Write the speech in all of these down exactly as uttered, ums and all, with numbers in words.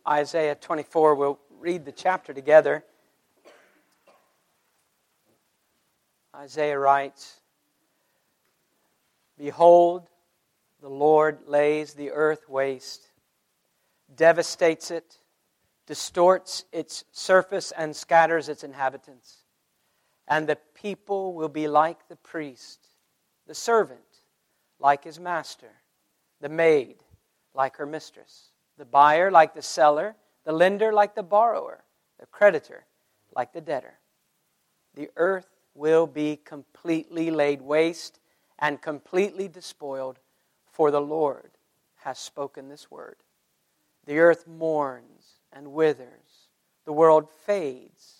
Isaiah twenty-four. We'll read the chapter together. Isaiah writes, "Behold, the Lord lays the earth waste, devastates it, distorts its surface, and scatters its inhabitants. And the people will be like the priest, the servant like his master, the maid like her mistress, the buyer like the seller, the lender like the borrower, the creditor like the debtor. The earth will be completely laid waste and completely despoiled, for the Lord has spoken this word. The earth mourns and withers. The world fades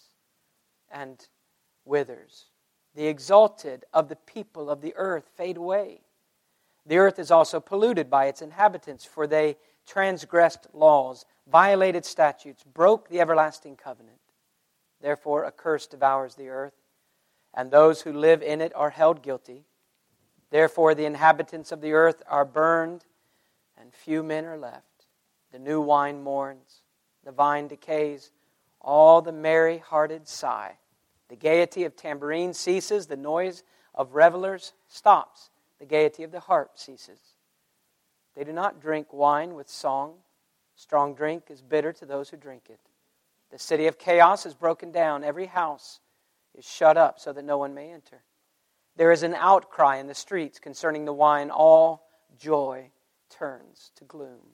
and withers. The exalted of the people of the earth fade away. The earth is also polluted by its inhabitants, for they transgressed laws, violated statutes, broke the everlasting covenant. Therefore a curse devours the earth, and those who live in it are held guilty. Therefore the inhabitants of the earth are burned, and few men are left. The new wine mourns, the vine decays, all the merry-hearted sigh. The gaiety of tambourine ceases, the noise of revelers stops. The gaiety of the harp ceases. They do not drink wine with song. Strong drink is bitter to those who drink it. The city of chaos is broken down. Every house is shut up so that no one may enter. There is an outcry in the streets concerning the wine. All joy turns to gloom.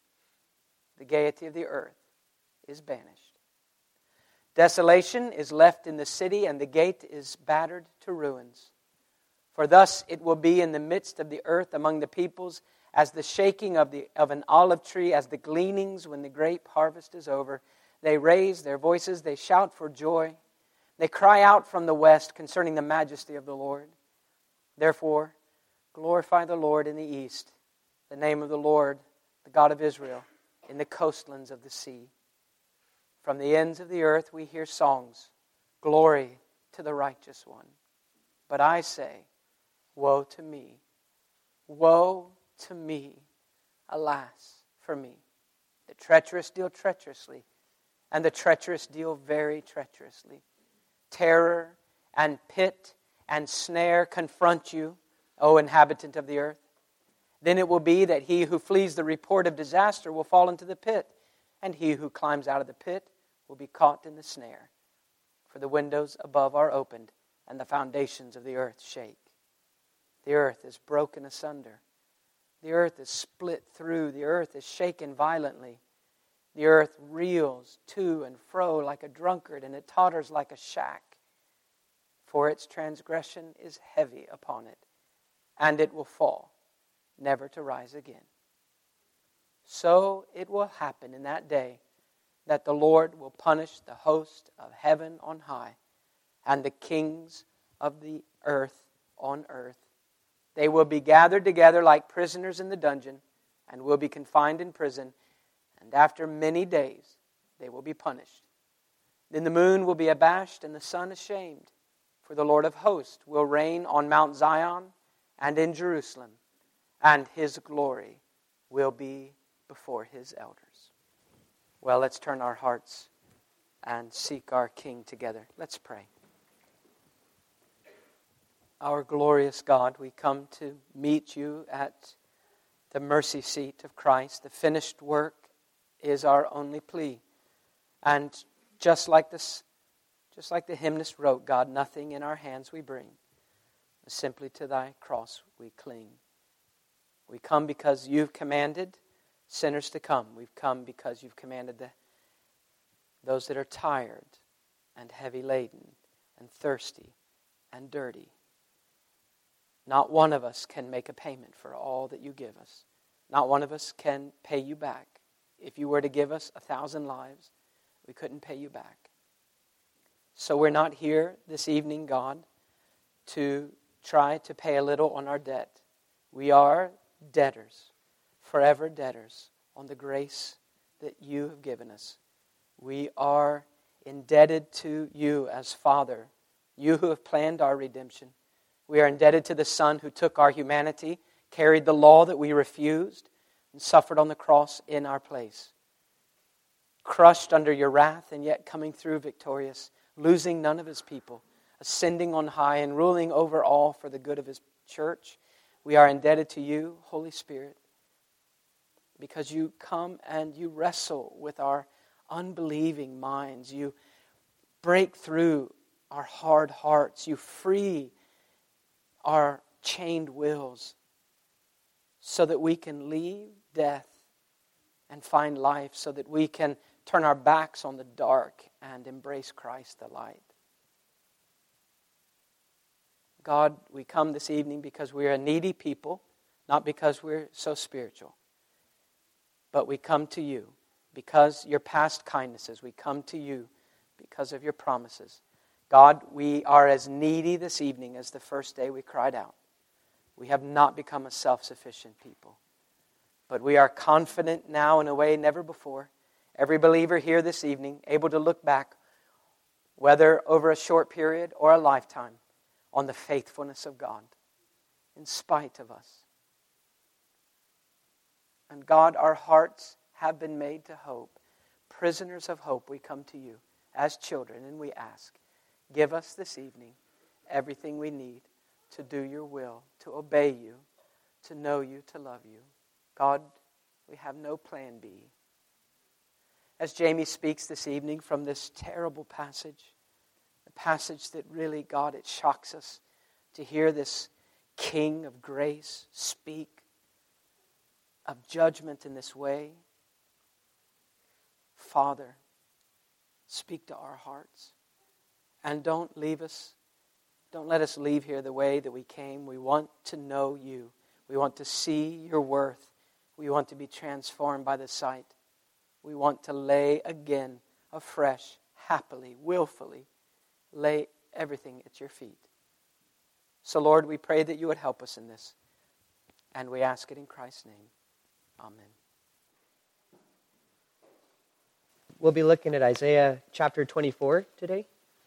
The gaiety of the earth is banished. Desolation is left in the city, and the gate is battered to ruins. For thus it will be in the midst of the earth among the peoples, as the shaking of, the, of an olive tree, as the gleanings when the grape harvest is over. They raise their voices, they shout for joy. They cry out from the west concerning the majesty of the Lord. Therefore, glorify the Lord in the east, the name of the Lord, the God of Israel, in the coastlands of the sea. From the ends of the earth we hear songs, glory to the righteous one. But I say, woe to me, woe to me, alas for me. The treacherous deal treacherously, and the treacherous deal very treacherously. Terror and pit and snare confront you, O inhabitant of the earth. Then it will be that he who flees the report of disaster will fall into the pit, and he who climbs out of the pit will be caught in the snare. For the windows above are opened, and the foundations of the earth shake. The earth is broken asunder. The earth is split through. The earth is shaken violently. The earth reels to and fro like a drunkard, and it totters like a shack. For its transgression is heavy upon it, and it will fall, never to rise again. So it will happen in that day that the Lord will punish the host of heaven on high, and the kings of the earth on earth. They will be gathered together like prisoners in the dungeon, and will be confined in prison, and after many days they will be punished. Then the moon will be abashed, and the sun ashamed, for the Lord of hosts will reign on Mount Zion and in Jerusalem, and His glory will be before His elders." Well, let's turn our hearts and seek our King together. Let's pray. Our glorious God, we come to meet you at the mercy seat of Christ. The finished work is our only plea. And just like this, just like the hymnist wrote, God, nothing in our hands we bring, but simply to thy cross we cling. We come because you've commanded sinners to come. We've come because you've commanded the, those that are tired and heavy laden and thirsty and dirty. Not one of us can make a payment for all that you give us. Not one of us can pay you back. If you were to give us a thousand lives, we couldn't pay you back. So we're not here this evening, God, to try to pay a little on our debt. We are debtors, forever debtors, on the grace that you have given us. We are indebted to you as Father, you who have planned our redemption. We are indebted to the Son who took our humanity, carried the law that we refused, and suffered on the cross in our place. crushed under your wrath and yet coming through victorious, losing none of his people, ascending on high and ruling over all for the good of his church. We are indebted to you, Holy Spirit, because you come and you wrestle with our unbelieving minds. You break through our hard hearts. You free our chained wills so that we can leave death and find life, so that we can turn our backs on the dark and embrace Christ the light. God, we come this evening because we are a needy people, not because we're so spiritual. But we come to you because your past kindnesses. We come to you because of your promises. God, we are as needy this evening as the first day we cried out. We have not become a self-sufficient people. But we are confident now in a way never before. Every believer here this evening able to look back, whether over a short period or a lifetime, on the faithfulness of God in spite of us. And God, our hearts have been made to hope. Prisoners of hope, we come to you as children and we ask, give us this evening everything we need to do your will, to obey you, to know you, to love you. God, we have no plan B. As Jamie speaks this evening from this terrible passage, a passage that really, God, it shocks us to hear this King of grace speak of judgment in this way. Father, speak to our hearts. And don't leave us, don't let us leave here the way that we came. We want to know you. We want to see your worth. We want to be transformed by the sight. We want to lay again, afresh, happily, willfully, lay everything at your feet. So Lord, we pray that you would help us in this. And we ask it in Christ's name. Amen. We'll be looking at Isaiah chapter twenty-four today.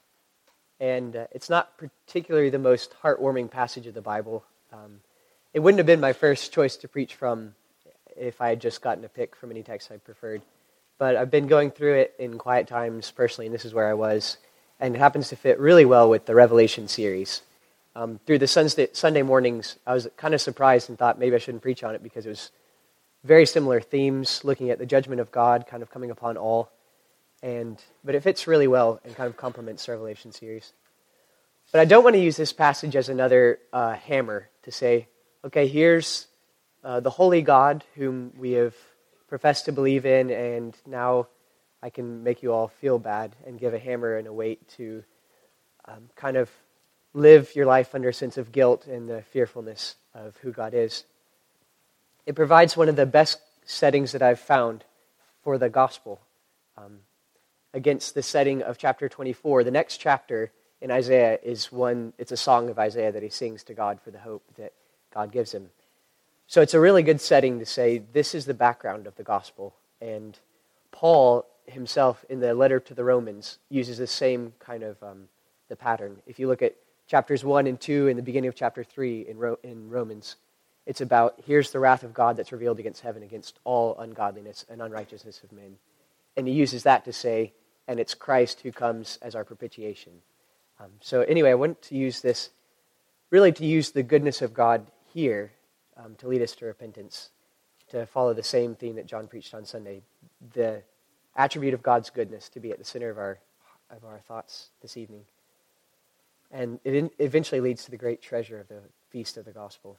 And uh, it's not particularly the most heartwarming passage of the Bible. Um, it wouldn't have been my first choice to preach from if I had just gotten a pick from any text I preferred. But I've been going through it in quiet times personally, and this is where I was. And it happens to fit really well with the Revelation series. Um, through the Sunday, Sunday mornings, I was kind of surprised and thought maybe I shouldn't preach on it because it was very similar themes, looking at the judgment of God kind of coming upon all. And but it fits really well and kind of complements the Revelation series. But I don't want to use this passage as another uh, hammer to say, okay, here's uh, the holy God whom we have professed to believe in, and now I can make you all feel bad and give a hammer and a weight to um, kind of live your life under a sense of guilt and the fearfulness of who God is. It provides one of the best settings that I've found for the gospel. Um, against the setting of chapter twenty-four. The next chapter in Isaiah is one, it's a song of Isaiah that he sings to God for the hope that God gives him. So it's a really good setting to say this is the background of the gospel. And Paul himself in the letter to the Romans uses the same kind of um, the pattern. If you look at chapters one and two and the beginning of chapter three in, Ro- in Romans, it's about here's the wrath of God that's revealed against heaven, against all ungodliness and unrighteousness of men. And he uses that to say, and it's Christ who comes as our propitiation. Um, so anyway, I want to use this, really to use the goodness of God here um, to lead us to repentance, to follow the same theme that John preached on Sunday, the attribute of God's goodness to be at the center of our of our thoughts this evening. And it in, eventually leads to the great treasure of the feast of the gospel.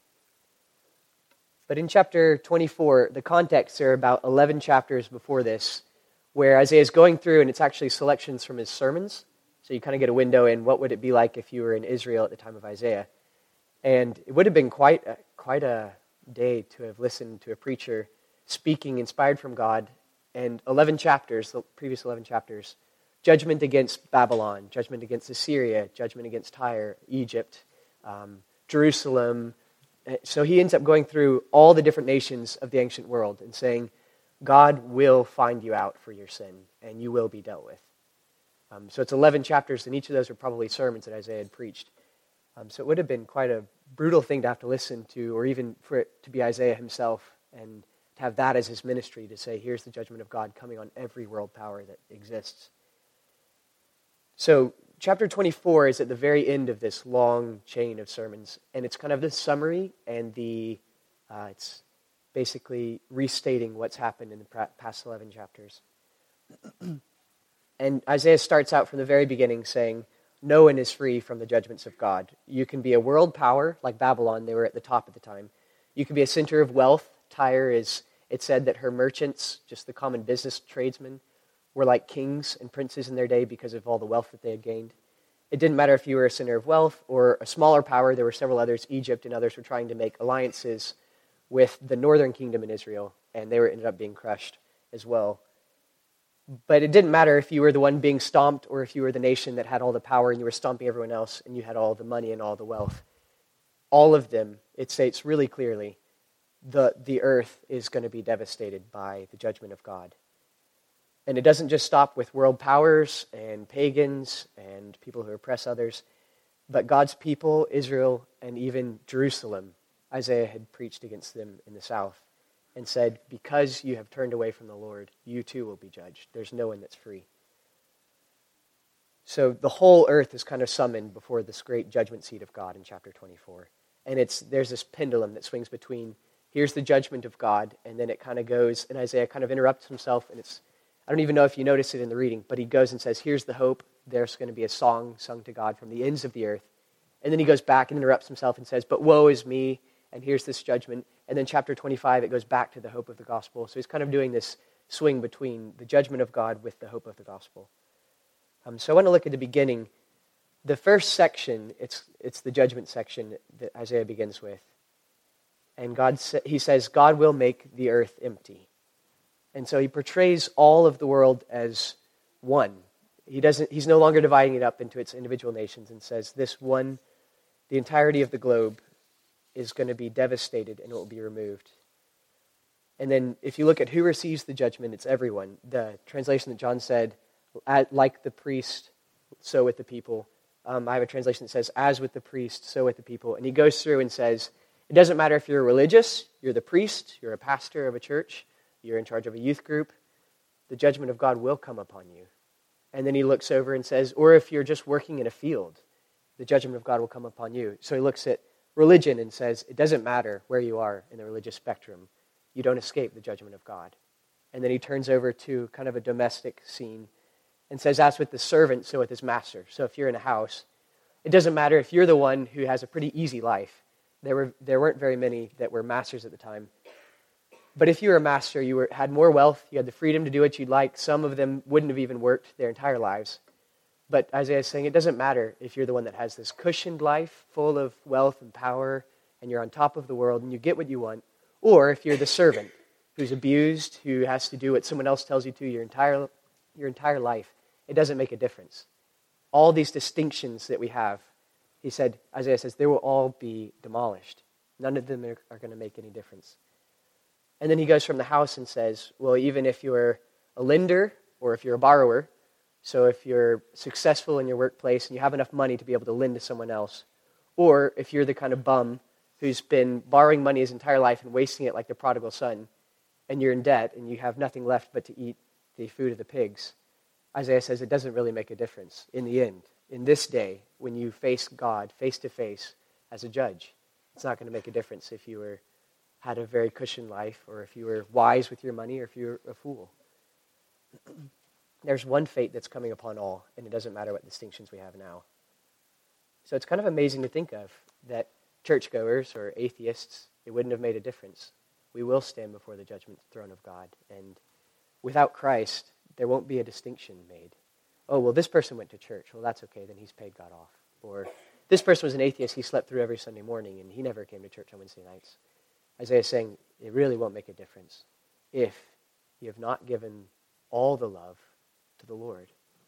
But in chapter twenty-four, the context are about eleven chapters before this, where Isaiah is going through, and it's actually selections from his sermons. So you kind of get a window in what would it be like if you were in Israel at the time of Isaiah. And it would have been quite a, quite a day to have listened to a preacher speaking inspired from God, and eleven chapters, the previous eleven chapters, judgment against Babylon, judgment against Assyria, judgment against Tyre, Egypt, um, Jerusalem. So he ends up going through all the different nations of the ancient world and saying, God will find you out for your sin, and you will be dealt with. Um, so it's eleven chapters, and each of those are probably sermons that Isaiah had preached. Um, so it would have been quite a brutal thing to have to listen to, or even for it to be Isaiah himself, and to have that as his ministry, to say, here's the judgment of God coming on every world power that exists. So chapter twenty-four is at the very end of this long chain of sermons, and it's kind of the summary and the, uh, it's basically restating what's happened in the past eleven chapters. And Isaiah starts out from the very beginning saying, no one is free from the judgments of God. You can be a world power, like Babylon, they were at the top at the time. You can be a center of wealth. Tyre is, it said that her merchants, just the common business tradesmen, were like kings and princes in their day because of all the wealth that they had gained. It didn't matter if you were a center of wealth or a smaller power. There were several others. Egypt and others were trying to make alliances with the northern kingdom in Israel, and they were ended up being crushed as well. But it didn't matter if you were the one being stomped or if you were the nation that had all the power and you were stomping everyone else and you had all the money and all the wealth. All of them, it states really clearly, the, the earth is going to be devastated by the judgment of God. And it doesn't just stop with world powers and pagans and people who oppress others, but God's people, Israel, and even Jerusalem. Isaiah had preached against them in the south and said, because you have turned away from the Lord, you too will be judged. There's no one that's free. So the whole earth is kind of summoned before this great judgment seat of God in chapter twenty-four. And it's there's this pendulum that swings between, here's the judgment of God, and then it kind of goes, and Isaiah kind of interrupts himself, and it's, I don't even know if you notice it in the reading, but he goes and says, here's the hope. There's going to be a song sung to God from the ends of the earth. And then he goes back and interrupts himself and says, but woe is me, and here's this judgment. And then chapter twenty-five, it goes back to the hope of the gospel. So he's kind of doing this swing between the judgment of God with the hope of the gospel. Um, so I want to look at the beginning. The first section, it's it's the judgment section that Isaiah begins with. And God sa- he says, God will make the earth empty. And so he portrays all of the world as one. He doesn't. He's no longer dividing it up into its individual nations and says, this one, the entirety of the globe, is going to be devastated and it will be removed. And then if you look at who receives the judgment, it's everyone. The translation that John said, like the priest, so with the people. Um, I have a translation that says, as with the priest, so with the people. And he goes through and says, it doesn't matter if you're religious, you're the priest, you're a pastor of a church, you're in charge of a youth group, the judgment of God will come upon you. And then he looks over and says, or if you're just working in a field, the judgment of God will come upon you. So he looks at religion and says, it doesn't matter where you are in the religious spectrum. You don't escape the judgment of God. And then he turns over to kind of a domestic scene and says, as with the servant, so with his master. So if you're in a house, it doesn't matter if you're the one who has a pretty easy life. There were there weren't very many that were masters at the time. But if you were a master, you were, had more wealth, you had the freedom to do what you'd like. Some of them wouldn't have even worked their entire lives. But Isaiah is saying it doesn't matter if you're the one that has this cushioned life full of wealth and power and you're on top of the world and you get what you want, or if you're the servant who's abused, who has to do what someone else tells you to your entire your entire life. It doesn't make a difference. All these distinctions that we have, he said, Isaiah says, they will all be demolished. None of them are, are going to make any difference. And then he goes from the house and says, well, even if you're a lender or if you're a borrower, so if you're successful in your workplace and you have enough money to be able to lend to someone else, or if you're the kind of bum who's been borrowing money his entire life and wasting it like the prodigal son, and you're in debt and you have nothing left but to eat the food of the pigs, Isaiah says it doesn't really make a difference in the end. In this day, when you face God face to face as a judge, it's not going to make a difference if you were had a very cushioned life or if you were wise with your money or if you were a fool. There's one fate that's coming upon all, and it doesn't matter what distinctions we have now. So it's kind of amazing to think of that churchgoers or atheists, it wouldn't have made a difference. We will stand before the judgment throne of God, and without Christ, there won't be a distinction made. Oh, well, this person went to church. Well, that's okay, then he's paid God off. Or this person was an atheist, he slept through every Sunday morning, and he never came to church on Wednesday nights. Isaiah is saying it really won't make a difference if you have not given all the love to the Lord.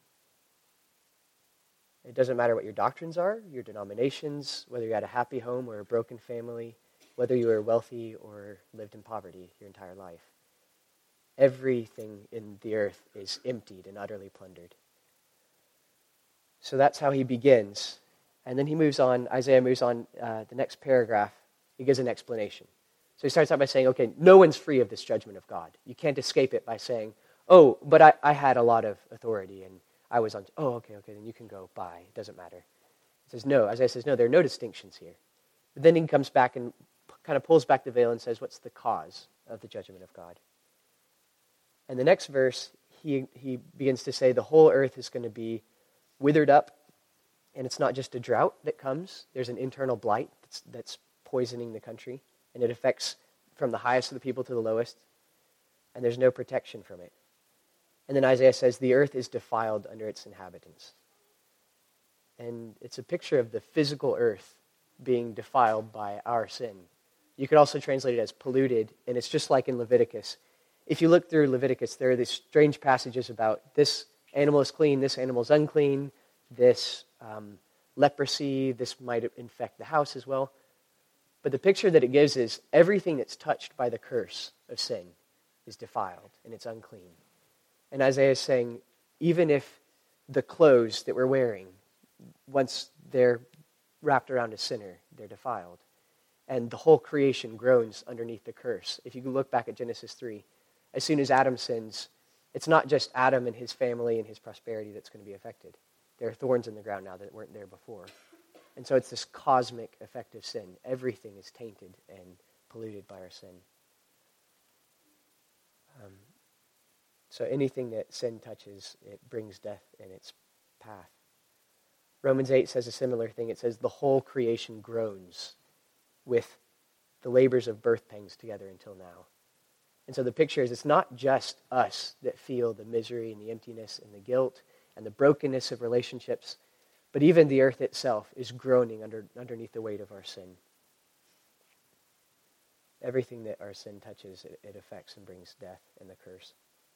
It doesn't matter what your doctrines are, your denominations, whether you had a happy home or a broken family, whether you were wealthy or lived in poverty your entire life. Everything in the earth is emptied and utterly plundered. So that's how he begins. And then he moves on, Isaiah moves on, uh, the next paragraph, he gives an explanation. So he starts out by saying, okay, no one's free of this judgment of God. You can't escape it by saying, oh, but I, I had a lot of authority and I was on, oh, okay, okay, then you can go, bye, it doesn't matter. He says, no, Isaiah says, no, there are no distinctions here. But then he comes back and kind of pulls back the veil and says, what's the cause of the judgment of God? And the next verse, he, he begins to say the whole earth is going to be withered up, and it's not just a drought that comes. There's an internal blight that's, that's poisoning the country, and it affects from the highest of the people to the lowest, and there's no protection from it. And then Isaiah says the earth is defiled under its inhabitants. And it's a picture of the physical earth being defiled by our sin. You could also translate it as polluted, and it's just like in Leviticus. If you look through Leviticus, there are these strange passages about this animal is clean, this animal is unclean, this um, leprosy, this might infect the house as well. But the picture that it gives is everything that's touched by the curse of sin is defiled, and it's unclean. And Isaiah is saying, even if the clothes that we're wearing, once they're wrapped around a sinner, they're defiled. And the whole creation groans underneath the curse. If you can look back at Genesis three, as soon as Adam sins, it's not just Adam and his family and his prosperity that's going to be affected. There are thorns in the ground now that weren't there before. And so it's this cosmic effect of sin. Everything is tainted and polluted by our sin. Um, so anything that sin touches, it brings death in its path. Romans eight says a similar thing. It says the whole creation groans with the labors of birth pangs together until now. And so the picture is it's not just us that feel the misery and the emptiness and the guilt and the brokenness of relationships, but even the earth itself is groaning under, underneath the weight of our sin. Everything that our sin touches, it, it affects and brings death and the curse.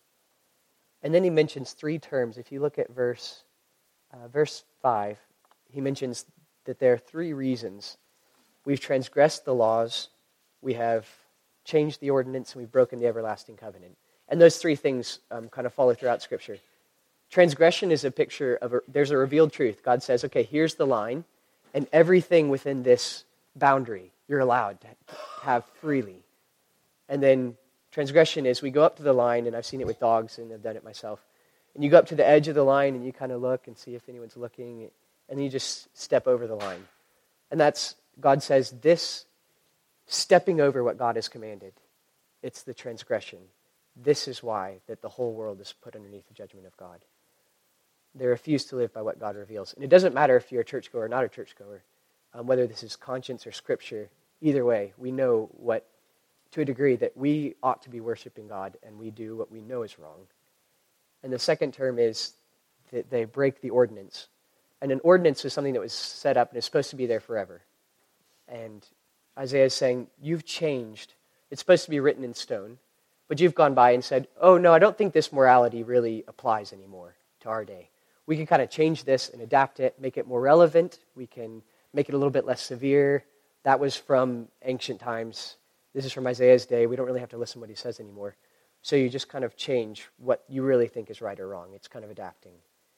And then he mentions three terms. If you look at verse uh, verse five, he mentions that there are three reasons. We've transgressed the laws, we have changed the ordinance, and we've broken the everlasting covenant. And those three things um, kind of follow throughout Scripture. Transgression is a picture of, a, there's a revealed truth. God says, okay, here's the line, and everything within this boundary you're allowed to have freely. And then transgression is we go up to the line, and I've seen it with dogs, and I've done it myself. And you go up to the edge of the line, and you kind of look and see if anyone's looking, and then you just step over the line. And that's, God says, this stepping over what God has commanded, it's the transgression. This is why that the whole world is put underneath the judgment of God. They refuse to live by what God reveals. And it doesn't matter if you're a churchgoer or not a churchgoer, um, whether this is conscience or Scripture, either way, we know what, to a degree, that we ought to be worshiping God, and we do what we know is wrong. And the second term is that they break the ordinance. And an ordinance is something that was set up and is supposed to be there forever. And Isaiah is saying, you've changed. It's supposed to be written in stone. But you've gone by and said, oh, no, I don't think this morality really applies anymore to our day. We can kind of change this and adapt it, make it more relevant. We can make it a little bit less severe. That was from ancient times. This is from Isaiah's day. We don't really have to listen to what he says anymore. So you just kind of change what you really think is right or wrong. It's kind of adapting.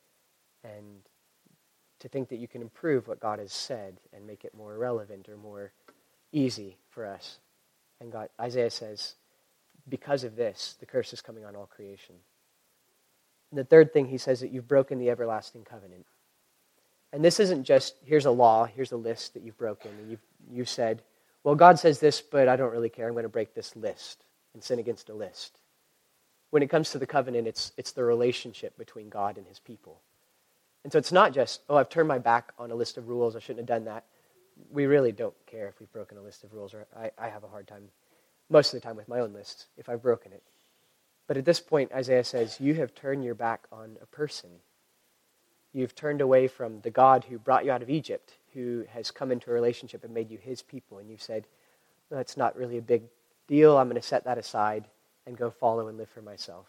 And to think that you can improve what God has said and make it more relevant or more easy for us. And God, Isaiah says, because of this, the curse is coming on all creation. And the third thing he says that you've broken the everlasting covenant. And this isn't just, here's a law, here's a list that you've broken, and you've, you've said, well, God says this, but I don't really care. I'm going to break this list and sin against a list. When it comes to the covenant, it's it's the relationship between God and his people. And so it's not just, oh, I've turned my back on a list of rules, I shouldn't have done that. We really don't care if we've broken a list of rules, or I, I have a hard time most of the time with my own lists if I've broken it. But at this point, Isaiah says, you have turned your back on a person. You've turned away from the God who brought you out of Egypt, who has come into a relationship and made you his people. And you've said, well, that's not really a big deal. I'm going to set that aside and go follow and live for myself.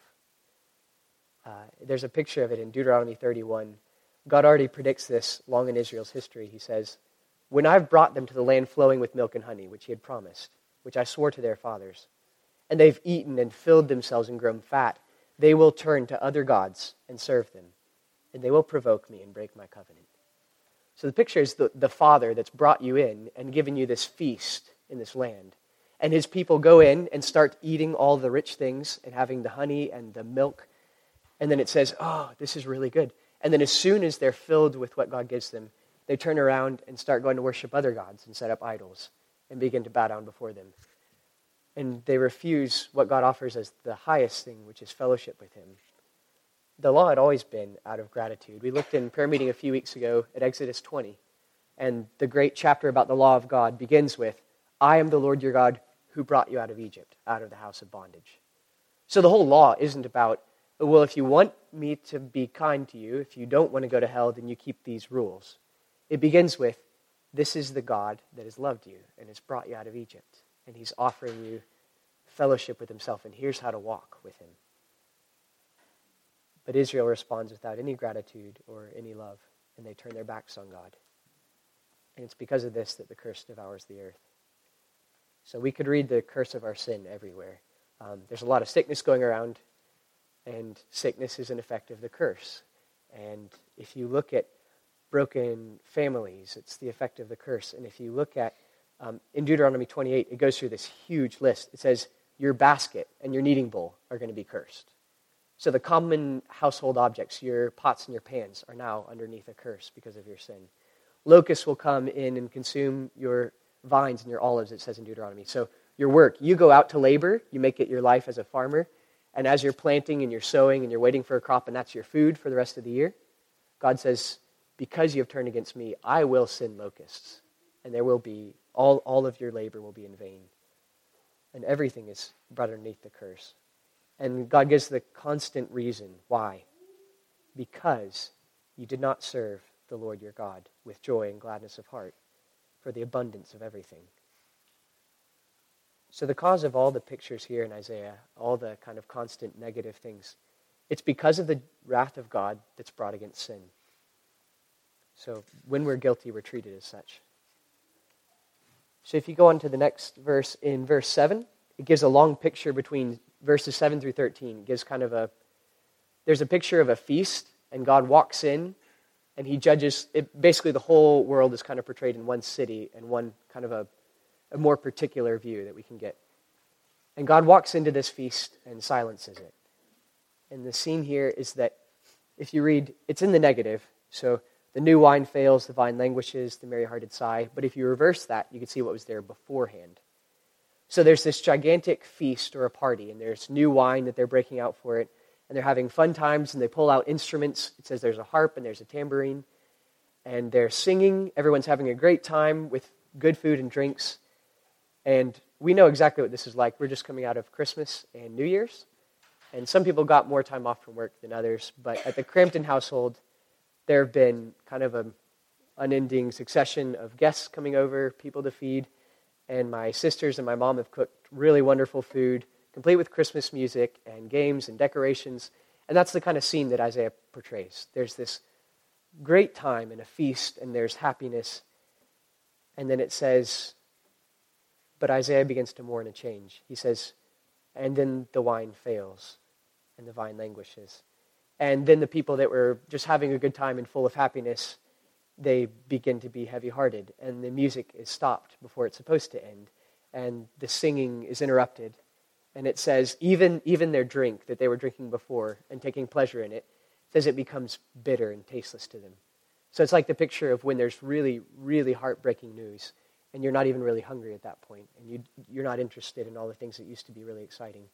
Uh, there's a picture of it in Deuteronomy thirty-one. God already predicts this long in Israel's history. He says, when I've brought them to the land flowing with milk and honey, which he had promised, which I swore to their fathers, and they've eaten and filled themselves and grown fat, they will turn to other gods and serve them, and they will provoke me and break my covenant. So the picture is the, the father that's brought you in and given you this feast in this land. And his people go in and start eating all the rich things and having the honey and the milk. And then it says, oh, this is really good. And then as soon as they're filled with what God gives them, they turn around and start going to worship other gods and set up idols and begin to bow down before them. And they refuse what God offers as the highest thing, which is fellowship with him. The law had always been out of gratitude. We looked in prayer meeting a few weeks ago at Exodus twenty. And the great chapter about the law of God begins with, I am the Lord your God who brought you out of Egypt, out of the house of bondage. So the whole law isn't about, well, if you want me to be kind to you, if you don't want to go to hell, then you keep these rules. It begins with, this is the God that has loved you and has brought you out of Egypt. And he's offering you fellowship with himself, and here's how to walk with him. But Israel responds without any gratitude or any love, and they turn their backs on God. And it's because of this that the curse devours the earth. So we could read the curse of our sin everywhere. Um, there's a lot of sickness going around, and sickness is an effect of the curse. And if you look at broken families, it's the effect of the curse. And if you look at, um, in Deuteronomy twenty-eight, it goes through this huge list. It says, your basket and your kneading bowl are going to be cursed. So the common household objects, your pots and your pans, are now underneath a curse because of your sin. Locusts will come in and consume your vines and your olives, it says in Deuteronomy. So your work, you go out to labor, you make it your life as a farmer, and as you're planting and you're sowing and you're waiting for a crop and that's your food for the rest of the year, God says, because you have turned against me, I will send locusts, and there will be, all, all of your labor will be in vain. And everything is brought underneath the curse. And God gives the constant reason why. Because you did not serve the Lord your God with joy and gladness of heart for the abundance of everything. So the cause of all the pictures here in Isaiah, all the kind of constant negative things, it's because of the wrath of God that's brought against sin. So when we're guilty, we're treated as such. So if you go on to the next verse, in verse seven, it gives a long picture between verses seven through thirteen. It gives kind of a, there's a picture of a feast, and God walks in, and he judges, it, basically the whole world is kind of portrayed in one city, and one kind of a, a more particular view that we can get. And God walks into this feast and silences it. And the scene here is that, if you read, it's in the negative, so the new wine fails, the vine languishes, the merry-hearted sigh. But if you reverse that, you can see what was there beforehand. So there's this gigantic feast or a party, and there's new wine that they're breaking out for it, and they're having fun times, and they pull out instruments. It says there's a harp and there's a tambourine, and they're singing. Everyone's having a great time with good food and drinks, and we know exactly what this is like. We're just coming out of Christmas and New Year's, and some people got more time off from work than others, but at the Crampton household, there have been kind of an unending succession of guests coming over, people to feed, and my sisters and my mom have cooked really wonderful food, complete with Christmas music and games and decorations, and that's the kind of scene that Isaiah portrays. There's this great time and a feast, and there's happiness, and then it says, but Isaiah begins to mourn a change. He says, and then the wine fails, and the vine languishes. And then the people that were just having a good time and full of happiness, they begin to be heavy-hearted, and the music is stopped before it's supposed to end, and the singing is interrupted. And it says, even, even their drink that they were drinking before and taking pleasure in it, says it becomes bitter and tasteless to them. So it's like the picture of when there's really, really heartbreaking news, and you're not even really hungry at that point, and you, you're not interested in all the things that used to be really exciting.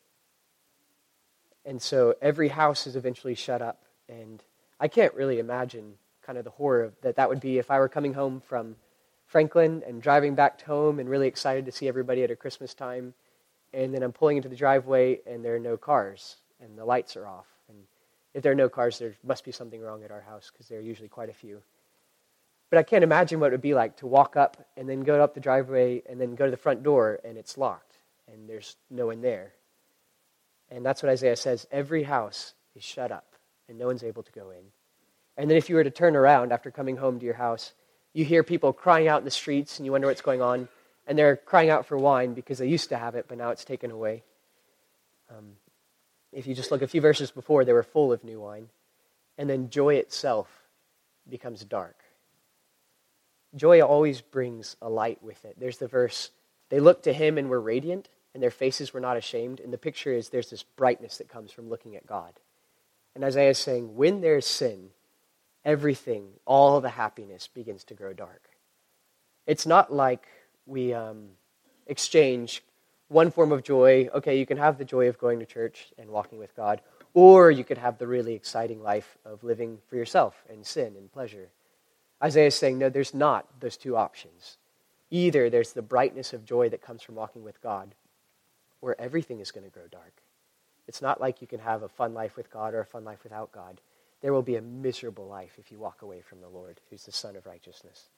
And so every house is eventually shut up, and I can't really imagine kind of the horror of that that would be if I were coming home from Franklin and driving back home and really excited to see everybody at a Christmas time, and then I'm pulling into the driveway and there are no cars and the lights are off. And if there are no cars, there must be something wrong at our house because there are usually quite a few. But I can't imagine what it would be like to walk up and then go up the driveway and then go to the front door and it's locked and there's no one there. And that's what Isaiah says. Every house is shut up and no one's able to go in. And then if you were to turn around after coming home to your house, you hear people crying out in the streets and you wonder what's going on. And they're crying out for wine because they used to have it, but now it's taken away. Um, if you just look a few verses before, they were full of new wine. And then joy itself becomes dark. Joy always brings a light with it. There's the verse, They looked to him and were radiant, and their faces were not ashamed. And the picture is there's this brightness that comes from looking at God. And Isaiah is saying, when there's sin, everything, all the happiness begins to grow dark. It's not like we um, exchange one form of joy. Okay, you can have the joy of going to church and walking with God, or you could have the really exciting life of living for yourself and sin and pleasure. Isaiah is saying, no, there's not those two options. Either there's the brightness of joy that comes from walking with God, or everything is going to grow dark. It's not like you can have a fun life with God or a fun life without God. There will be a miserable life if you walk away from the Lord, who's the Son of righteousness.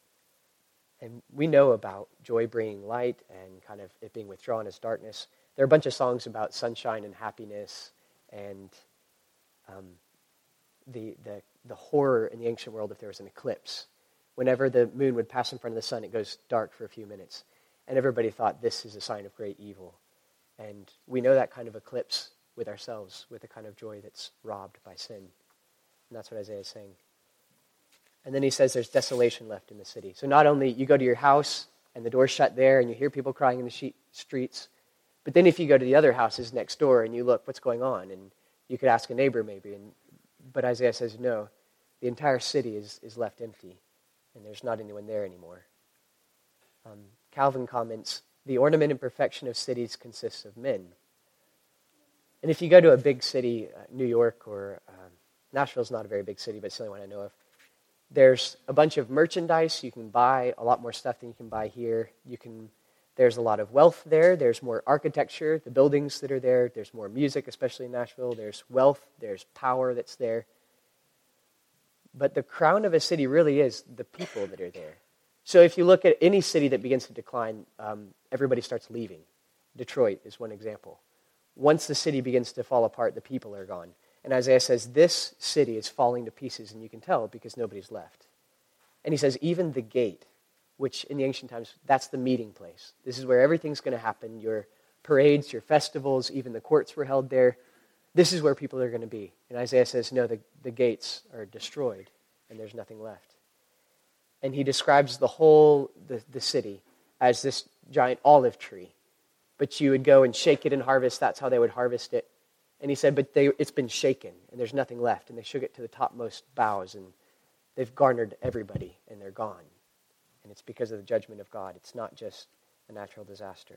And we know about joy bringing light and kind of it being withdrawn as darkness. There are a bunch of songs about sunshine and happiness and um, the, the, the horror in the ancient world if there was an eclipse. Whenever the moon would pass in front of the sun, it goes dark for a few minutes. And everybody thought this is a sign of great evil. And we know that kind of eclipse with ourselves, with the kind of joy that's robbed by sin. And that's what Isaiah is saying. And then he says there's desolation left in the city. So not only you go to your house and the door's shut there and you hear people crying in the she- streets, but then if you go to the other houses next door and you look, what's going on? And you could ask a neighbor maybe. And but Isaiah says, no, the entire city is, is left empty. And there's not anyone there anymore. Um, Calvin comments, the ornament and perfection of cities consists of men. And if you go to a big city, uh, New York or um, Nashville's not a very big city, but it's the only one I know of, there's a bunch of merchandise. You can buy a lot more stuff than you can buy here. You can. There's a lot of wealth there. There's more architecture, the buildings that are there. There's more music, especially in Nashville. There's wealth. There's power that's there. But the crown of a city really is the people that are there. So if you look at any city that begins to decline, um, everybody starts leaving. Detroit is one example. Once the city begins to fall apart, the people are gone. And Isaiah says, this city is falling to pieces, and you can tell because nobody's left. And he says, even the gate, which in the ancient times, that's the meeting place. This is where everything's going to happen. Your parades, your festivals, even the courts were held there. This is where people are going to be. And Isaiah says, no, the, the gates are destroyed, and there's nothing left. And he describes the whole, the, the city as this giant olive tree. But you would go and shake it and harvest. That's how they would harvest it. And he said, but they, it's been shaken, and there's nothing left. And they shook it to the topmost boughs, and they've garnered everybody, and they're gone. And it's because of the judgment of God. It's not just a natural disaster.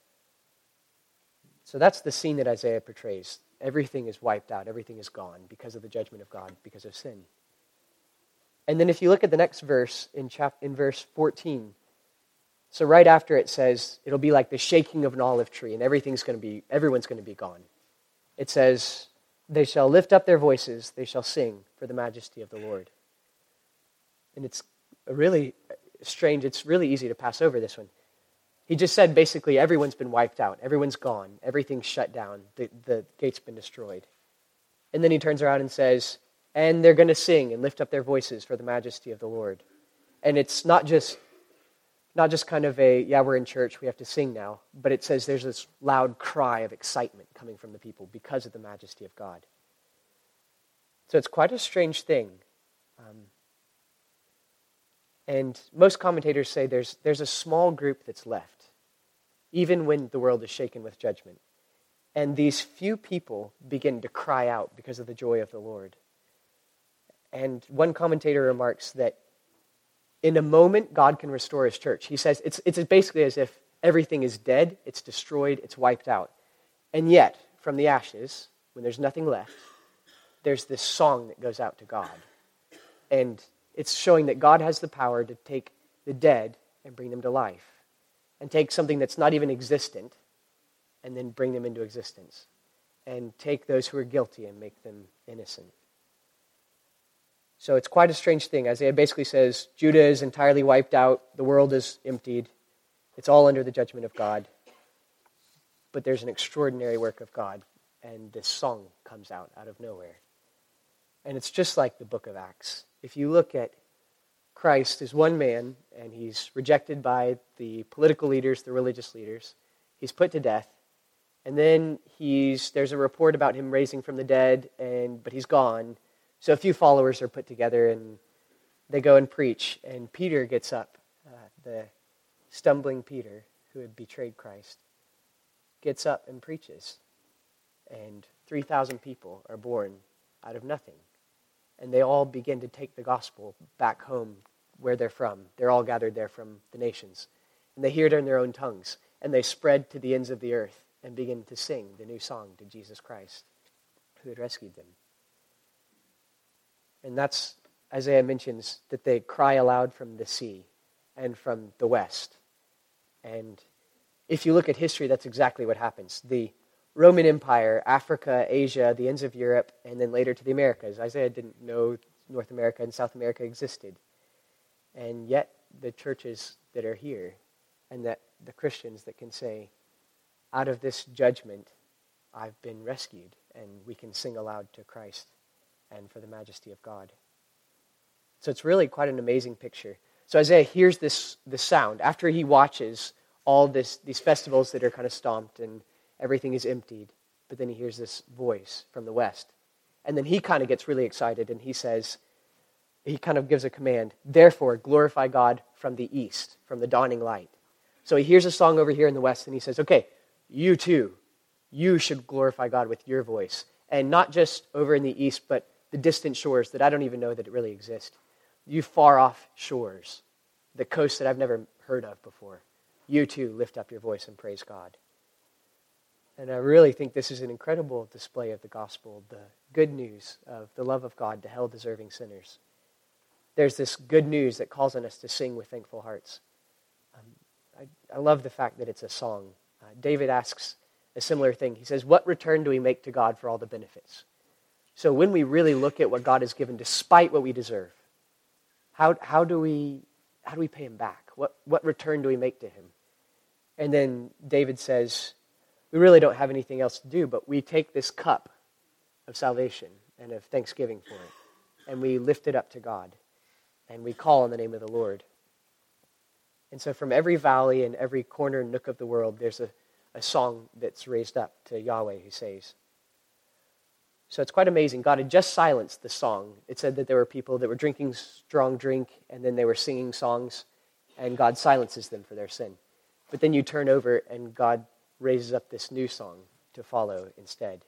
So that's the scene that Isaiah portrays. Everything is wiped out. Everything is gone because of the judgment of God, because of sin. And then if you look at the next verse, in, chap- in verse fourteen, so right after it says, it'll be like the shaking of an olive tree, and everything's going to be, everyone's going to be gone. It says, they shall lift up their voices, they shall sing for the majesty of the Lord. And it's really strange, it's really easy to pass over this one. He just said basically everyone's been wiped out, everyone's gone, everything's shut down, the, the gate's been destroyed. And then he turns around and says, and they're going to sing and lift up their voices for the majesty of the Lord. And it's not just Not just kind of a, yeah, we're in church, we have to sing now, but it says there's this loud cry of excitement coming from the people because of the majesty of God. So it's quite a strange thing. Um, and most commentators say there's there's a small group that's left, even when the world is shaken with judgment. And these few people begin to cry out because of the joy of the Lord. And one commentator remarks that in a moment, God can restore his church. He says it's it's basically as if everything is dead, it's destroyed, it's wiped out. And yet, from the ashes, when there's nothing left, there's this song that goes out to God. And it's showing that God has the power to take the dead and bring them to life. And take something that's not even existent and then bring them into existence. And take those who are guilty and make them innocent. So it's quite a strange thing. Isaiah basically says, Judah is entirely wiped out, the world is emptied, it's all under the judgment of God. But there's an extraordinary work of God, and this song comes out, out of nowhere. And it's just like the book of Acts. If you look at Christ as one man, and he's rejected by the political leaders, the religious leaders, he's put to death, and then he's there's a report about him raising from the dead, and but he's gone. So a few followers are put together, and they go and preach. And Peter gets up, uh, the stumbling Peter, who had betrayed Christ, gets up and preaches. And three thousand people are born out of nothing. And they all begin to take the gospel back home where they're from. They're all gathered there from the nations. And they hear it in their own tongues. And they spread to the ends of the earth and begin to sing the new song to Jesus Christ, who had rescued them. And that's, Isaiah mentions, that they cry aloud from the sea and from the west. And if you look at history, that's exactly what happens. The Roman Empire, Africa, Asia, the ends of Europe, and then later to the Americas. Isaiah didn't know North America and South America existed. And yet the churches that are here and that the Christians that can say, out of this judgment, I've been rescued, and we can sing aloud to Christ and for the majesty of God. So it's really quite an amazing picture. So Isaiah hears this, this sound after he watches all this these festivals that are kind of stomped and everything is emptied, but then he hears this voice from the west. And then he kind of gets really excited and he says, he kind of gives a command, therefore glorify God from the east, from the dawning light. So he hears a song over here in the west and he says, okay, you too, you should glorify God with your voice. And not just over in the east, but the distant shores that I don't even know that it really exist. You far off shores, the coast that I've never heard of before. You too lift up your voice and praise God. And I really think this is an incredible display of the gospel, the good news of the love of God to hell-deserving sinners. There's this good news that calls on us to sing with thankful hearts. Um, I, I love the fact that it's a song. Uh, David asks a similar thing. He says, what return do we make to God for all the benefits? So when we really look at what God has given despite what we deserve, how, how do we how do we pay him back? What, what return do we make to him? And then David says, we really don't have anything else to do, but we take this cup of salvation and of thanksgiving for it, and we lift it up to God, and we call on the name of the Lord. And so from every valley and every corner and nook of the world, there's a, a song that's raised up to Yahweh who saves. So it's quite amazing. God had just silenced the song. It said that there were people that were drinking strong drink, and then they were singing songs, and God silences them for their sin. But then you turn over, and God raises up this new song to follow instead.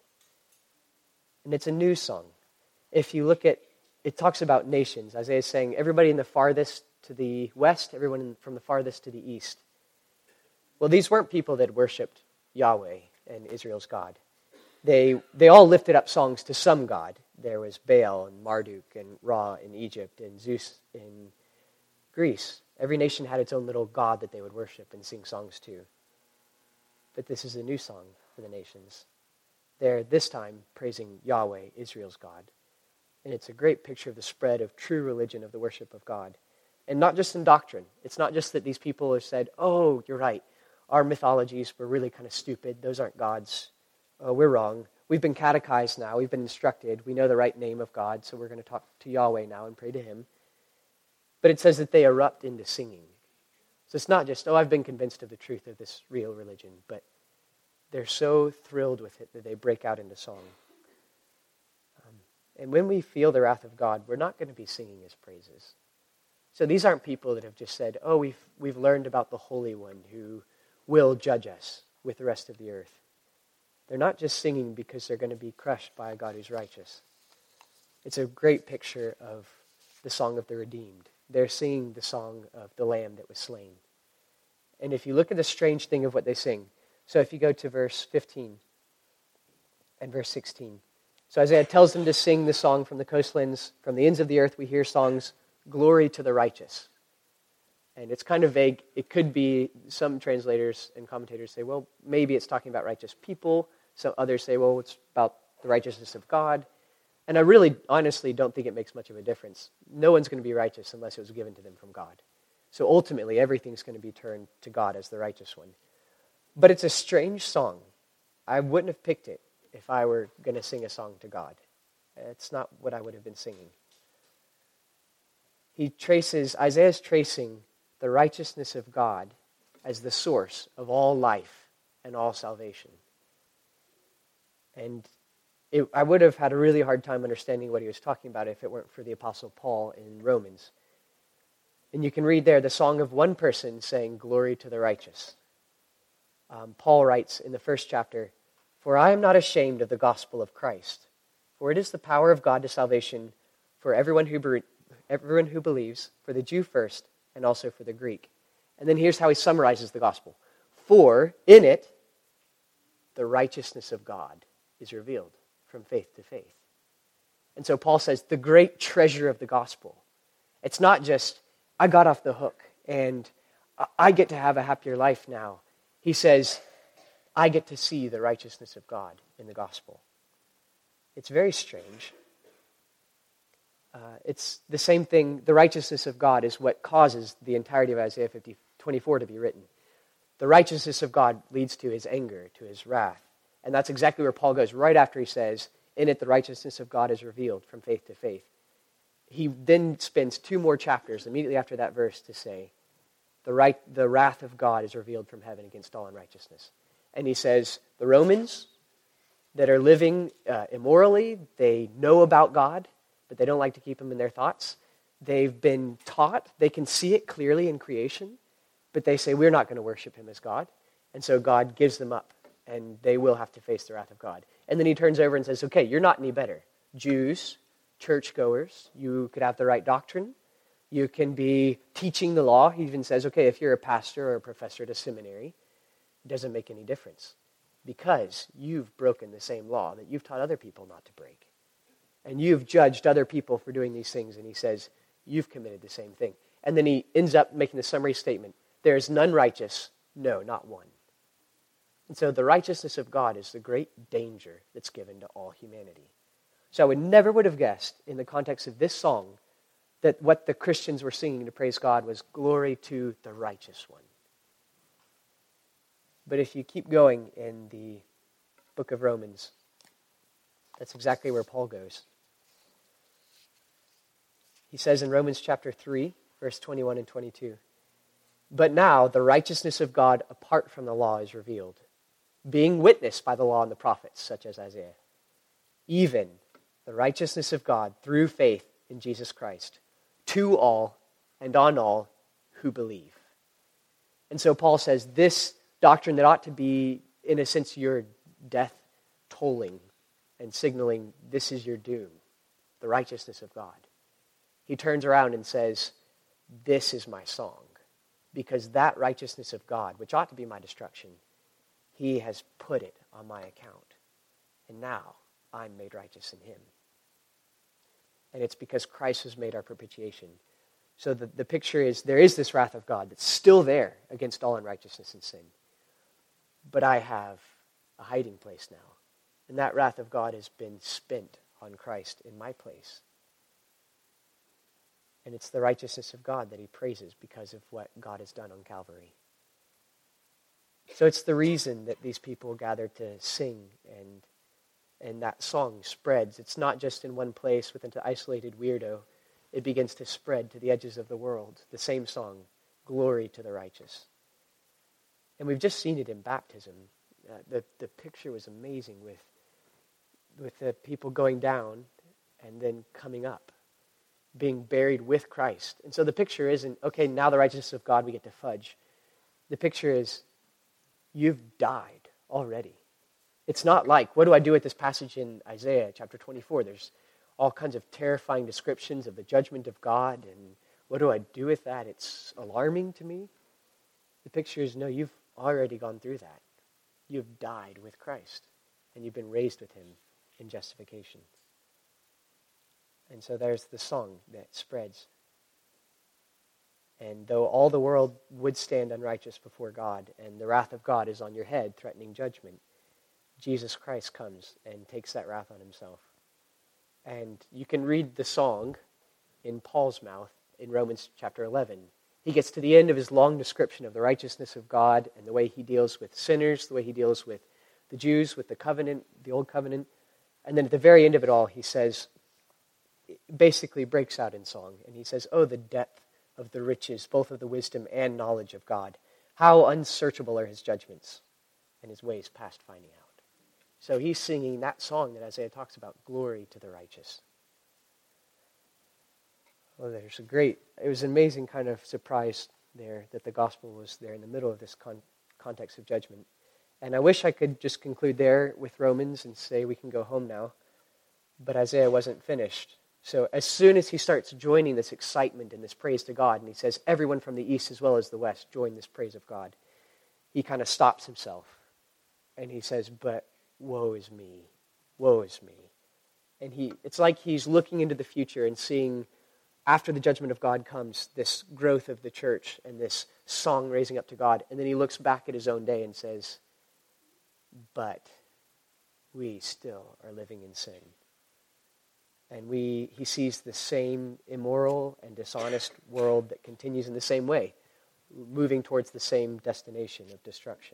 And it's a new song. If you look at, it talks about nations. Isaiah is saying everybody in the farthest to the west, everyone from the farthest to the east. Well, these weren't people that worshipped Yahweh and Israel's God. They they all lifted up songs to some god. There was Baal and Marduk and Ra in Egypt and Zeus in Greece. Every nation had its own little god that they would worship and sing songs to. But this is a new song for the nations. They're this time praising Yahweh, Israel's God. And it's a great picture of the spread of true religion, of the worship of God. And not just in doctrine. It's not just that these people have said, oh, you're right, our mythologies were really kind of stupid. Those aren't gods. Oh, we're wrong. We've been catechized now. We've been instructed. We know the right name of God, so we're going to talk to Yahweh now and pray to him. But it says that they erupt into singing. So it's not just, oh, I've been convinced of the truth of this real religion, but they're so thrilled with it that they break out into song. Um, and when we feel the wrath of God, we're not going to be singing his praises. So these aren't people that have just said, oh, we've we've learned about the Holy One who will judge us with the rest of the earth. They're not just singing because they're going to be crushed by a God who's righteous. It's a great picture of the song of the redeemed. They're singing the song of the Lamb that was slain. And if you look at the strange thing of what they sing, so if you go to verse fifteen and verse sixteen. So Isaiah tells them to sing the song from the coastlands, from the ends of the earth we hear songs, glory to the righteous. And it's kind of vague. It could be, some translators and commentators say, well, maybe it's talking about righteous people. Some others say, well, it's about the righteousness of God. And I really, honestly, don't think it makes much of a difference. No one's going to be righteous unless it was given to them from God. So ultimately, everything's going to be turned to God as the righteous one. But it's a strange song. I wouldn't have picked it if I were going to sing a song to God. It's not what I would have been singing. He traces, Isaiah's tracing the righteousness of God as the source of all life and all salvation. And it, I would have had a really hard time understanding what he was talking about if it weren't for the Apostle Paul in Romans. And you can read there the song of one person saying, glory to the righteous. um, Paul writes in the first chapter, "For I am not ashamed of the gospel of Christ, for it is the power of God to salvation for everyone who, be- everyone who believes, for the Jew first, and also for the Greek." And then here's how he summarizes the gospel. "For in it, the righteousness of God is revealed from faith to faith." And so Paul says the great treasure of the gospel, it's not just, I got off the hook and I get to have a happier life now. He says, I get to see the righteousness of God in the gospel. It's very strange. Uh, it's the same thing. The righteousness of God is what causes the entirety of Isaiah fifty, twenty-four to be written. The righteousness of God leads to his anger, to his wrath. And that's exactly where Paul goes right after he says, in it the righteousness of God is revealed from faith to faith. He then spends two more chapters immediately after that verse to say, the right, the wrath of God is revealed from heaven against all unrighteousness. And he says, the Romans that are living uh, immorally, they know about God, but they don't like to keep him in their thoughts. They've been taught, they can see it clearly in creation, but they say, we're not going to worship him as God. And so God gives them up, and they will have to face the wrath of God. And then he turns over and says, okay, you're not any better. Jews, churchgoers, you could have the right doctrine. You can be teaching the law. He even says, okay, if you're a pastor or a professor at a seminary, it doesn't make any difference because you've broken the same law that you've taught other people not to break. And you've judged other people for doing these things. And he says, you've committed the same thing. And then he ends up making the summary statement, there is none righteous, no, not one. And so the righteousness of God is the great danger that's given to all humanity. So I would never would have guessed in the context of this song that what the Christians were singing to praise God was glory to the righteous one. But if you keep going in the book of Romans, that's exactly where Paul goes. He says in Romans chapter three, verse twenty-one and twenty-two, but now the righteousness of God apart from the law is revealed, being witnessed by the law and the prophets, such as Isaiah, even the righteousness of God through faith in Jesus Christ, to all and on all who believe. And so Paul says this doctrine that ought to be, in a sense, your death tolling and signaling this is your doom, the righteousness of God. He turns around and says, this is my song, because that righteousness of God, which ought to be my destruction, he has put it on my account. And now I'm made righteous in him. And it's because Christ has made our propitiation. So the, the picture is, there is this wrath of God that's still there against all unrighteousness and sin. But I have a hiding place now. And that wrath of God has been spent on Christ in my place. And it's the righteousness of God that he praises because of what God has done on Calvary. So it's the reason that these people gather to sing and and that song spreads. It's not just in one place with an isolated weirdo. It begins to spread to the edges of the world. The same song, glory to the righteous. And we've just seen it in baptism. Uh, the, the picture was amazing with, with the people going down and then coming up, being buried with Christ. And so the picture isn't, okay, now the righteousness of God we get to fudge. The picture is, you've died already. It's not like, what do I do with this passage in Isaiah chapter twenty-four? There's all kinds of terrifying descriptions of the judgment of God, and what do I do with that? It's alarming to me. The picture is, no, you've already gone through that. You've died with Christ, and you've been raised with him in justification. And so there's the song that spreads. And though all the world would stand unrighteous before God, and the wrath of God is on your head, threatening judgment, Jesus Christ comes and takes that wrath on himself. And you can read the song in Paul's mouth in Romans chapter eleven. He gets to the end of his long description of the righteousness of God and the way he deals with sinners, the way he deals with the Jews, with the covenant, the old covenant. And then at the very end of it all, he says, basically breaks out in song. And he says, oh, the depth of the riches, both of the wisdom and knowledge of God. How unsearchable are his judgments and his ways past finding out. So he's singing that song that Isaiah talks about, glory to the righteous. Well, there's a great, it was an amazing kind of surprise there that the gospel was there in the middle of this con- context of judgment. And I wish I could just conclude there with Romans and say we can go home now. But Isaiah wasn't finished. So as soon as he starts joining this excitement and this praise to God, and he says, everyone from the east as well as the west, join this praise of God, he kind of stops himself. And he says, but woe is me, woe is me. And he it's like he's looking into the future and seeing, after the judgment of God comes, this growth of the church and this song raising up to God. And then he looks back at his own day and says, but we still are living in sin. And we he sees the same immoral and dishonest world that continues in the same way, moving towards the same destination of destruction.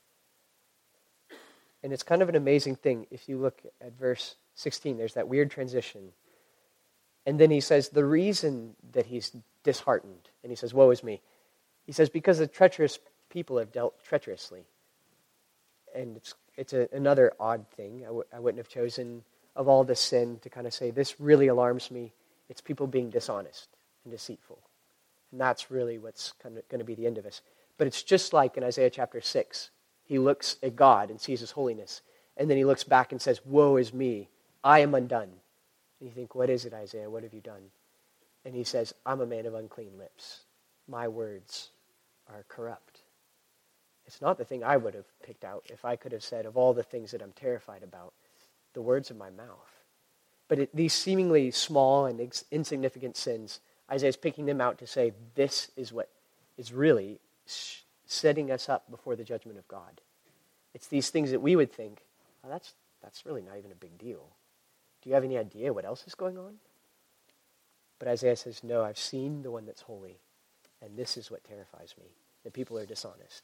And it's kind of an amazing thing. If you look at verse sixteen, there's that weird transition. And then he says, the reason that he's disheartened, and he says, woe is me. He says, because the treacherous people have dealt treacherously. And it's it's a, another odd thing. I, w- I wouldn't have chosen, of all this sin, to kind of say, this really alarms me. It's people being dishonest and deceitful. And that's really what's kind of going to be the end of us. But it's just like in Isaiah chapter six. He looks at God and sees his holiness. And then he looks back and says, woe is me. I am undone. And you think, what is it, Isaiah? What have you done? And he says, I'm a man of unclean lips. My words are corrupt. It's not the thing I would have picked out if I could have said, of all the things that I'm terrified about, the words of my mouth. But it, these seemingly small and ex- insignificant sins, Isaiah's picking them out to say, this is what is really sh- setting us up before the judgment of God. It's these things that we would think, oh, that's that's really not even a big deal. Do you have any idea what else is going on? But Isaiah says, no, I've seen the one that's holy, and this is what terrifies me, that people are dishonest.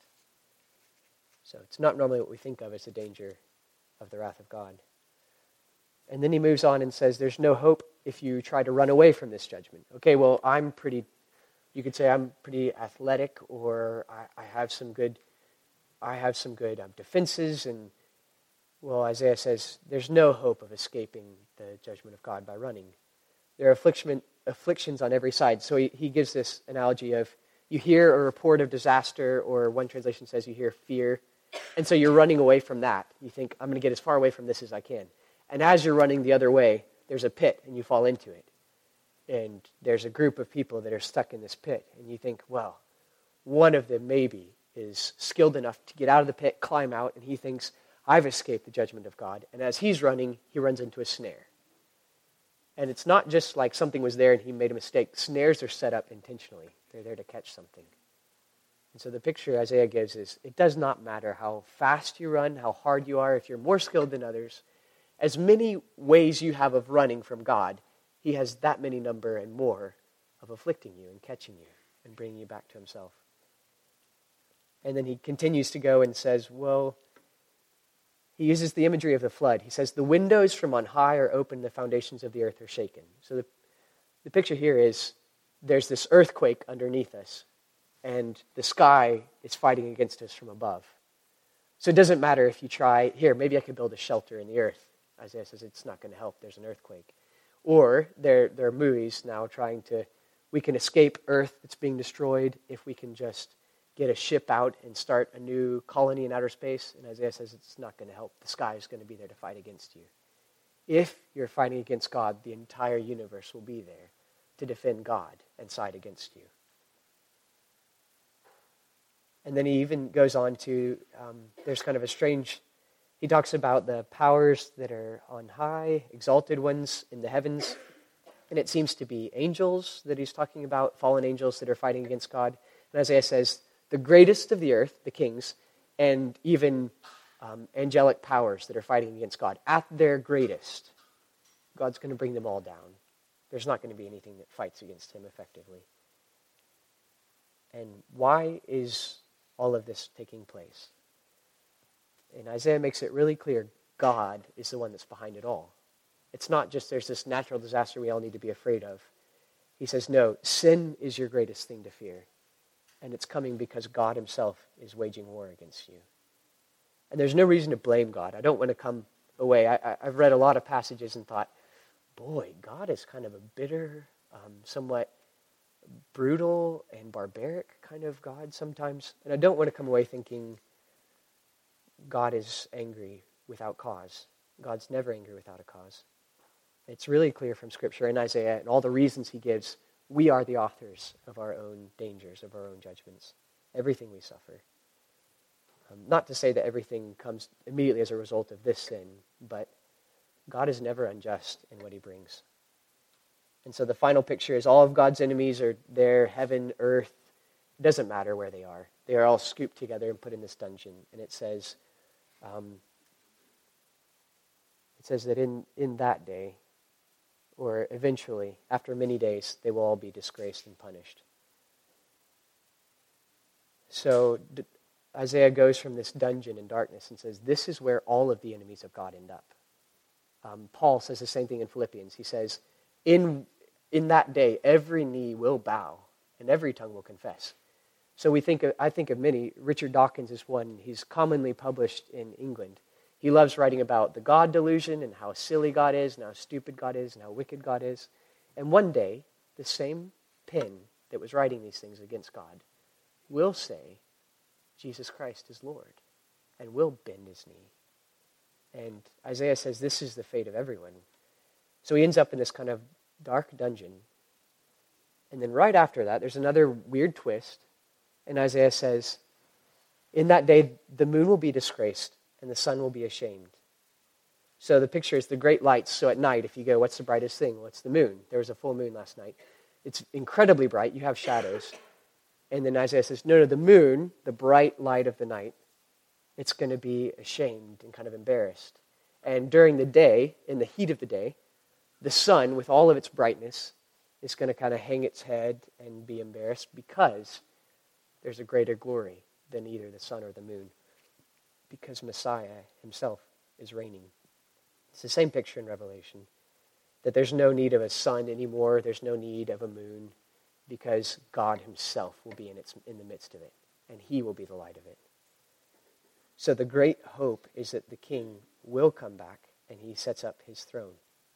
So it's not normally what we think of as the danger of the wrath of God. And then he moves on and says, there's no hope if you try to run away from this judgment. Okay, well, I'm pretty, you could say I'm pretty athletic, or I, I have some good, I have some good um, defenses, and well, Isaiah says, there's no hope of escaping the judgment of God by running. There are affliction, afflictions on every side. So he, he gives this analogy of, you hear a report of disaster, or one translation says you hear fear, and so you're running away from that. You think, I'm going to get as far away from this as I can. And as you're running the other way, there's a pit, and you fall into it. And there's a group of people that are stuck in this pit, and you think, well, one of them maybe is skilled enough to get out of the pit, climb out, and he thinks, I've escaped the judgment of God. And as he's running, he runs into a snare. And it's not just like something was there and he made a mistake. Snares are set up intentionally. They're there to catch something. And so the picture Isaiah gives is, it does not matter how fast you run, how hard you are, if you're more skilled than others. As many ways you have of running from God, he has that many number and more of afflicting you and catching you and bringing you back to himself. And then he continues to go and says, well, he uses the imagery of the flood. He says, the windows from on high are open, the foundations of the earth are shaken. So the, the picture here is, there's this earthquake underneath us, and the sky is fighting against us from above. So it doesn't matter if you try, here, maybe I could build a shelter in the earth. Isaiah says it's not going to help, there's an earthquake. Or there, there are movies now trying to, we can escape Earth that's being destroyed if we can just get a ship out and start a new colony in outer space. And Isaiah says it's not going to help. The sky is going to be there to fight against you. If you're fighting against God, the entire universe will be there to defend God and side against you. And then he even goes on to, um, there's kind of a strange, he talks about the powers that are on high, exalted ones in the heavens. And it seems to be angels that he's talking about, fallen angels that are fighting against God. And Isaiah says, the greatest of the earth, the kings, and even um, angelic powers that are fighting against God, at their greatest, God's going to bring them all down. There's not going to be anything that fights against him effectively. And why is all of this taking place? And Isaiah makes it really clear, God is the one that's behind it all. It's not just there's this natural disaster we all need to be afraid of. He says, no, sin is your greatest thing to fear. And it's coming because God himself is waging war against you. And there's no reason to blame God. I don't want to come away. I, I, I've read a lot of passages and thought, boy, God is kind of a bitter, um, somewhat brutal and barbaric kind of God sometimes. And I don't want to come away thinking, God is angry without cause. God's never angry without a cause. It's really clear from Scripture and Isaiah and all the reasons he gives. We are the authors of our own dangers, of our own judgments. Everything we suffer. Um, not to say that everything comes immediately as a result of this sin, but God is never unjust in what he brings. And so the final picture is all of God's enemies are there, heaven, earth. It doesn't matter where they are. They are all scooped together and put in this dungeon. And it says, um, it says that in, in that day, or eventually, after many days, they will all be disgraced and punished. So d- Isaiah goes from this dungeon in darkness and says, this is where all of the enemies of God end up. Um, Paul says the same thing in Philippians. He says, in, in that day, every knee will bow and every tongue will confess. So we think of, I think of many. Richard Dawkins is one. He's commonly published in England. He loves writing about the God delusion and how silly God is and how stupid God is and how wicked God is. And one day, the same pen that was writing these things against God will say, Jesus Christ is Lord, and will bend his knee. And Isaiah says this is the fate of everyone. So he ends up in this kind of dark dungeon. And then right after that, there's another weird twist. And Isaiah says, in that day, the moon will be disgraced and the sun will be ashamed. So the picture is the great lights. So at night, if you go, what's the brightest thing? Well, it's the moon. There was a full moon last night. It's incredibly bright. You have shadows. And then Isaiah says, no, no, the moon, the bright light of the night, it's going to be ashamed and kind of embarrassed. And during the day, in the heat of the day, the sun, with all of its brightness, is going to kind of hang its head and be embarrassed because there's a greater glory than either the sun or the moon, because Messiah himself is reigning. It's the same picture in Revelation, that there's no need of a sun anymore, there's no need of a moon, because God himself will be in its in the midst of it, and he will be the light of it. So the great hope is that the king will come back, and he sets up his throne.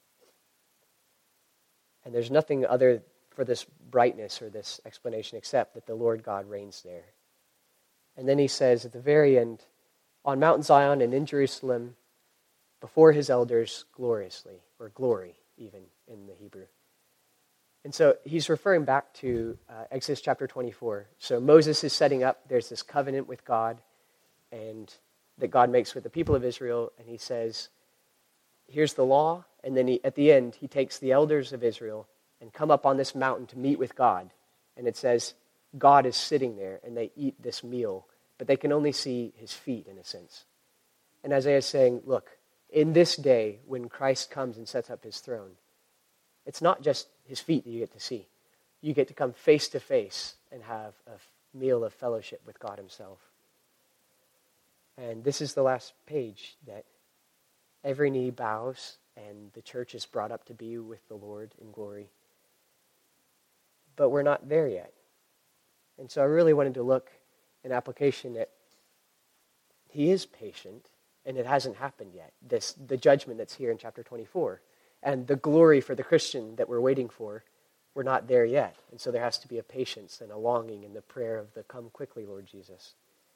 And there's nothing other for this brightness or this explanation except that the Lord God reigns there. And then he says at the very end, on Mount Zion and in Jerusalem, before his elders gloriously, or glory even in the Hebrew. And so he's referring back to uh, Exodus chapter twenty-four. So Moses is setting up, there's this covenant with God, and that God makes with the people of Israel, and he says, here's the law, and then he, at the end, he takes the elders of Israel and come up on this mountain to meet with God. And it says, God is sitting there, and they eat this meal, but they can only see his feet, in a sense. And Isaiah is saying, look, in this day, when Christ comes and sets up his throne, it's not just his feet that you get to see. You get to come face to face and have a meal of fellowship with God himself. And this is the last page, that every knee bows and the church is brought up to be with the Lord in glory. But we're not there yet. And so I really wanted to look in application that he is patient, and it hasn't happened yet. This the judgment that's here in chapter twenty-four. And the glory for the Christian that we're waiting for, we're not there yet. And so there has to be a patience and a longing in the prayer of the come quickly, Lord Jesus.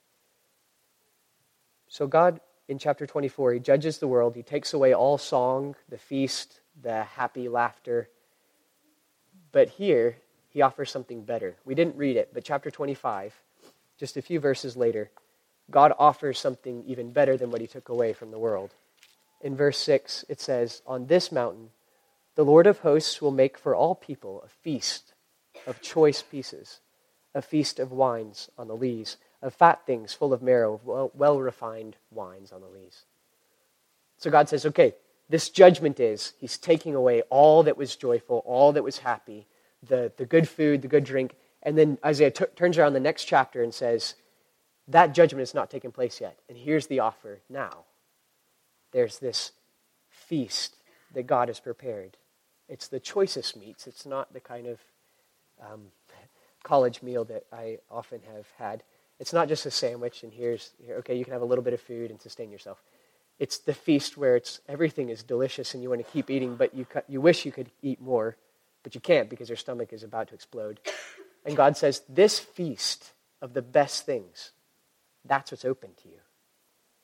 So God, in chapter twenty-four, he judges the world. He takes away all song, the feast, the happy laughter. But here, he offers something better. We didn't read it, but chapter twenty-five, just a few verses later, God offers something even better than what he took away from the world. In verse six, it says, on this mountain, the Lord of hosts will make for all people a feast of choice pieces, a feast of wines on the lees, of fat things full of marrow, of well-refined wines on the lees. So God says, okay, this judgment is, he's taking away all that was joyful, all that was happy, the, the good food, the good drink. And then Isaiah t- turns around the next chapter and says, that judgment has not taken place yet. And here's the offer now. There's this feast that God has prepared. It's the choicest meats. It's not the kind of um, college meal that I often have had. It's not just a sandwich and here's, here, okay, you can have a little bit of food and sustain yourself. It's the feast where it's everything is delicious and you want to keep eating, but you you wish you could eat more, but you can't because your stomach is about to explode. And God says, this feast of the best things, that's what's open to you.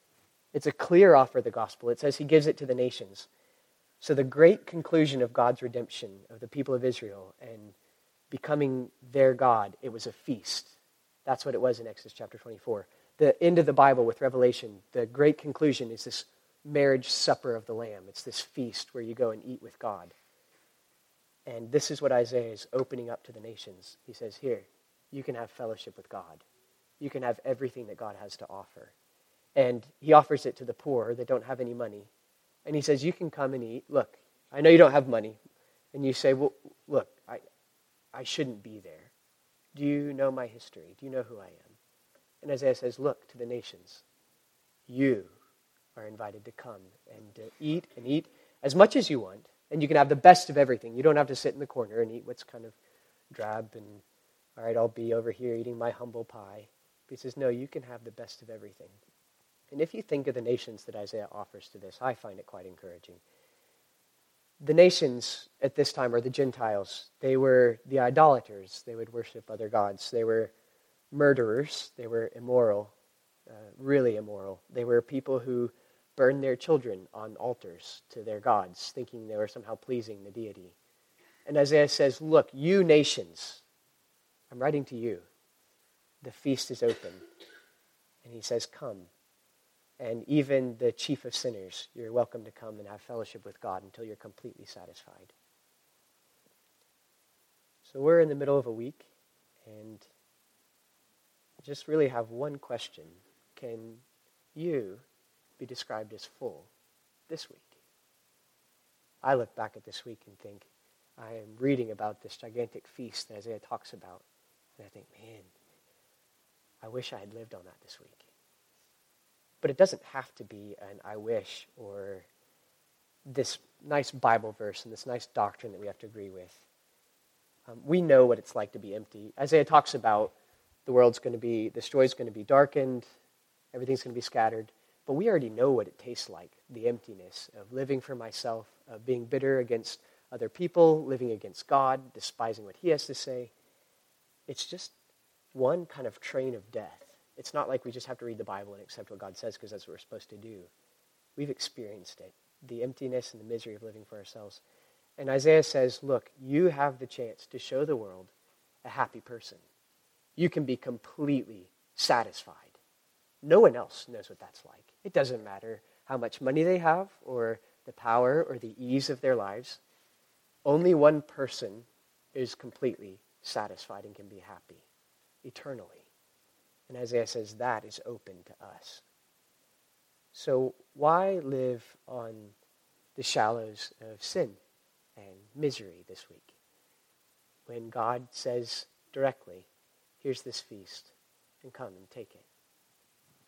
It's a clear offer of the gospel. It says he gives it to the nations. So the great conclusion of God's redemption of the people of Israel and becoming their God, it was a feast. That's what it was in Exodus chapter twenty-four. The end of the Bible with Revelation, the great conclusion is this marriage supper of the Lamb. It's this feast where you go and eat with God. And this is what Isaiah is opening up to the nations. He says, here, you can have fellowship with God. You can have everything that God has to offer. And he offers it to the poor that don't have any money. And he says, you can come and eat. Look, I know you don't have money. And you say, well, look, I, I shouldn't be there. Do you know my history? Do you know who I am? And Isaiah says, look to the nations. You are invited to come and to eat and eat as much as you want. And you can have the best of everything. You don't have to sit in the corner and eat what's kind of drab and, all right, I'll be over here eating my humble pie. But he says, no, you can have the best of everything. And if you think of the nations that Isaiah offers to this, I find it quite encouraging. The nations at this time are the Gentiles. They were the idolaters. They would worship other gods. They were murderers. They were immoral, uh, really immoral. They were people who burned their children on altars to their gods, thinking they were somehow pleasing the deity. And Isaiah says, look, you nations, I'm writing to you. The feast is open. And he says, come. And even the chief of sinners, you're welcome to come and have fellowship with God until you're completely satisfied. So we're in the middle of a week, and just really have one question. Can you be described as full this week? I look back at this week and think, I am reading about this gigantic feast that Isaiah talks about, and I think, man, I wish I had lived on that this week. But it doesn't have to be an I wish or this nice Bible verse and this nice doctrine that we have to agree with. Um, we know what it's like to be empty. Isaiah talks about the world's going to be, this joy's going to be darkened, everything's going to be scattered. But we already know what it tastes like, the emptiness of living for myself, of being bitter against other people, living against God, despising what he has to say. It's just one kind of train of death. It's not like we just have to read the Bible and accept what God says because that's what we're supposed to do. We've experienced it, the emptiness and the misery of living for ourselves. And Isaiah says, look, you have the chance to show the world a happy person. You can be completely satisfied. No one else knows what that's like. It doesn't matter how much money they have or the power or the ease of their lives. Only one person is completely satisfied and can be happy eternally. And Isaiah says that is open to us. So why live on the shallows of sin and misery this week when God says directly, here's this feast, and come and take it?